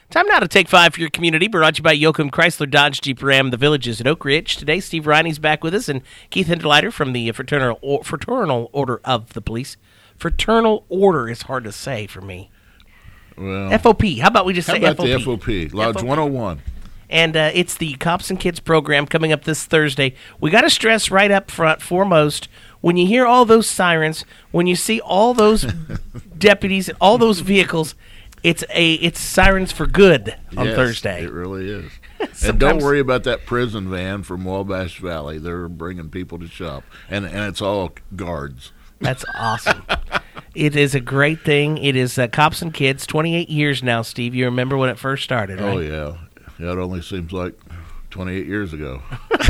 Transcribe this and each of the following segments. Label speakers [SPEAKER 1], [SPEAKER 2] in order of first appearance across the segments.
[SPEAKER 1] Time now to take 5 for your community, brought to you by Yoakum Chrysler Dodge Jeep Ram, the Villages at Oak Ridge. Today, Steve Riney's back with us, and Keith Hinderleiter from the Fraternal Order of the Police. Fraternal Order is hard to say for me.
[SPEAKER 2] Well,
[SPEAKER 1] FOP. How about we just say FOP?
[SPEAKER 2] How about the FOP? Lodge
[SPEAKER 1] FOP.
[SPEAKER 2] 101.
[SPEAKER 1] And it's the Cops and Kids program coming up this Thursday. We got to stress right up front, foremost, when you hear all those sirens, when you see all those deputies, all those vehicles, it's sirens for good on Thursday.
[SPEAKER 2] It really is. And don't worry about that prison van from Wabash Valley. They're bringing people to shop, and it's all guards.
[SPEAKER 1] That's awesome. It is a great thing. It is Cops and Kids, 28 years now, Steve. You remember when it first started, right?
[SPEAKER 2] Oh, yeah. It only seems like 28 years ago.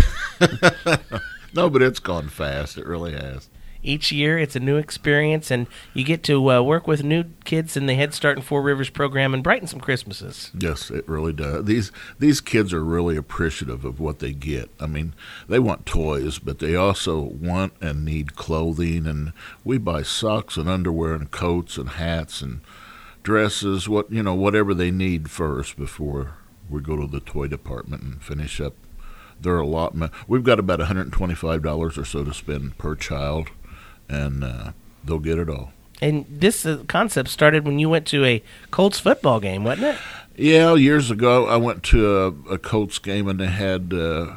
[SPEAKER 2] No, but it's gone fast. It really has.
[SPEAKER 1] Each year, it's a new experience, and you get to work with new kids in the Head Start and Four Rivers program and brighten some Christmases.
[SPEAKER 2] Yes, it really does. These kids are really appreciative of what they get. I mean, they want toys, but they also want and need clothing, and we buy socks and underwear and coats and hats and dresses, whatever they need first before we go to the toy department and finish up their allotment. We've got about $125 or so to spend per child, and they'll get it all.
[SPEAKER 1] And this concept started when you went to a Colts football game, wasn't it?
[SPEAKER 2] Yeah, years ago I went to a Colts game, and they had the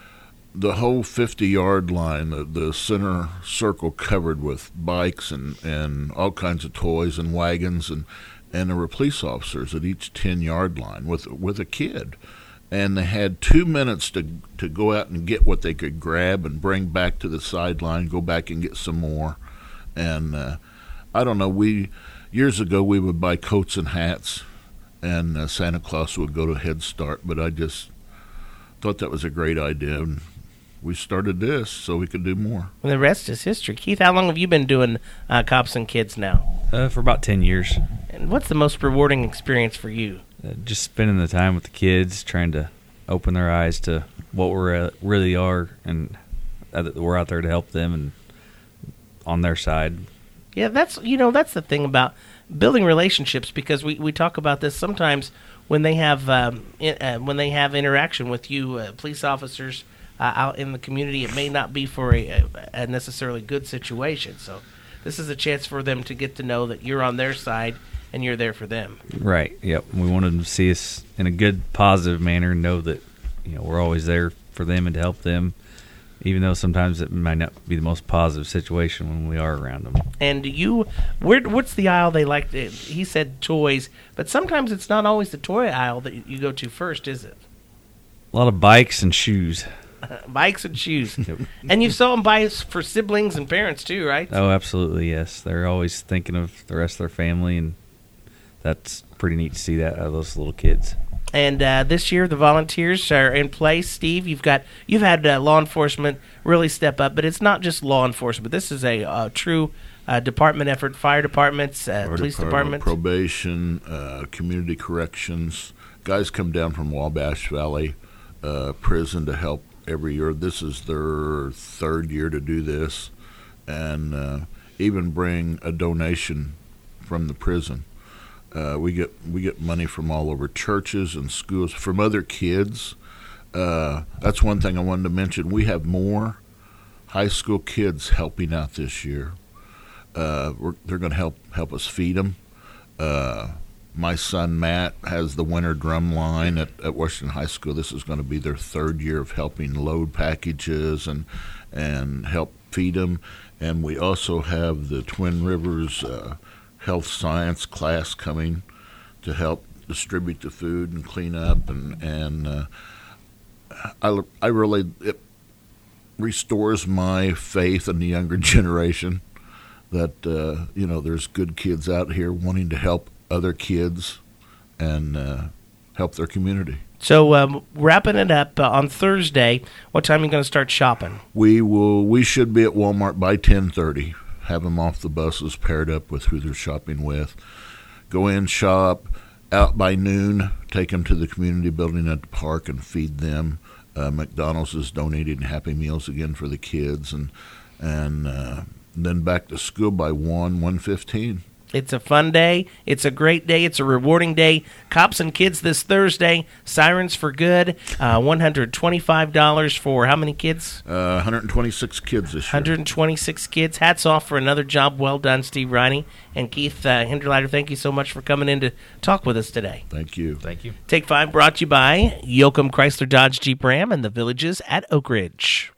[SPEAKER 2] whole 50-yard line, the center circle covered with bikes and all kinds of toys and wagons, and there were police officers at each 10-yard line with a kid. And they had 2 minutes to go out and get what they could grab and bring back to the sideline, go back and get some more. And I don't know, years ago we would buy coats and hats, and Santa Claus would go to Head Start, but I just thought that was a great idea. And we started this so we could do more.
[SPEAKER 1] Well, the rest is history. Keith, how long have you been doing Cops and Kids now?
[SPEAKER 3] For about 10 years.
[SPEAKER 1] And what's the most rewarding experience for you?
[SPEAKER 3] Just spending the time with the kids, trying to open their eyes to what we really are, and that we're out there to help them and on their side.
[SPEAKER 1] Yeah, that's the thing about building relationships, because we talk about this sometimes when they have interaction with you, police officers out in the community. It may not be for a necessarily good situation. So this is a chance for them to get to know that you're on their side and you're there for them.
[SPEAKER 3] Right. Yep. We want them to see us in a good, positive manner, and know that we're always there for them and to help them, even though sometimes it might not be the most positive situation when we are around them.
[SPEAKER 1] And what's the aisle they like? He said toys, but sometimes it's not always the toy aisle that you go to first, is it?
[SPEAKER 3] A lot of bikes and shoes.
[SPEAKER 1] Bikes and shoes. Yep. And you saw them buy for siblings and parents too, right?
[SPEAKER 3] Oh, absolutely, yes. They're always thinking of the rest of their family, and that's pretty neat to see that out of those little kids.
[SPEAKER 1] And this year, the volunteers are in place. Steve, you've had law enforcement really step up, but it's not just law enforcement. This is a true department effort. Fire departments, police departments,
[SPEAKER 2] probation, community corrections. Guys come down from Wabash Valley prison to help every year. This is their third year to do this, and even bring a donation from the prison. We get money from all over churches and schools, from other kids. That's one thing I wanted to mention. We have more high school kids helping out this year. They're going to help us feed them. My son Matt has the winter drum line at Washington High School. This is going to be their third year of helping load packages and help feed them. And we also have the Twin Rivers health science class coming to help distribute the food and clean up, and I really, it restores my faith in the younger generation that there's good kids out here wanting to help other kids and help their community.
[SPEAKER 1] So wrapping it up on Thursday, what time are you going to start shopping?
[SPEAKER 2] We should be at Walmart by 10:30. Have them off the buses paired up with who they're shopping with. Go in, shop, out by noon, take them to the community building at the park and feed them. McDonald's is donating Happy Meals again for the kids, and then back to school by 1:15.
[SPEAKER 1] It's a fun day. It's a great day. It's a rewarding day. Cops and Kids this Thursday. Sirens for Good. $125 for how many kids?
[SPEAKER 2] 126 kids this year.
[SPEAKER 1] 126 kids. Hats off for another job well done, Steve Riney. And Keith Hinderleiter, thank you so much for coming in to talk with us today.
[SPEAKER 2] Thank you.
[SPEAKER 3] Thank you.
[SPEAKER 1] Take 5 brought to you by Yoakum Chrysler Dodge Jeep Ram and the Villages at Oak Ridge.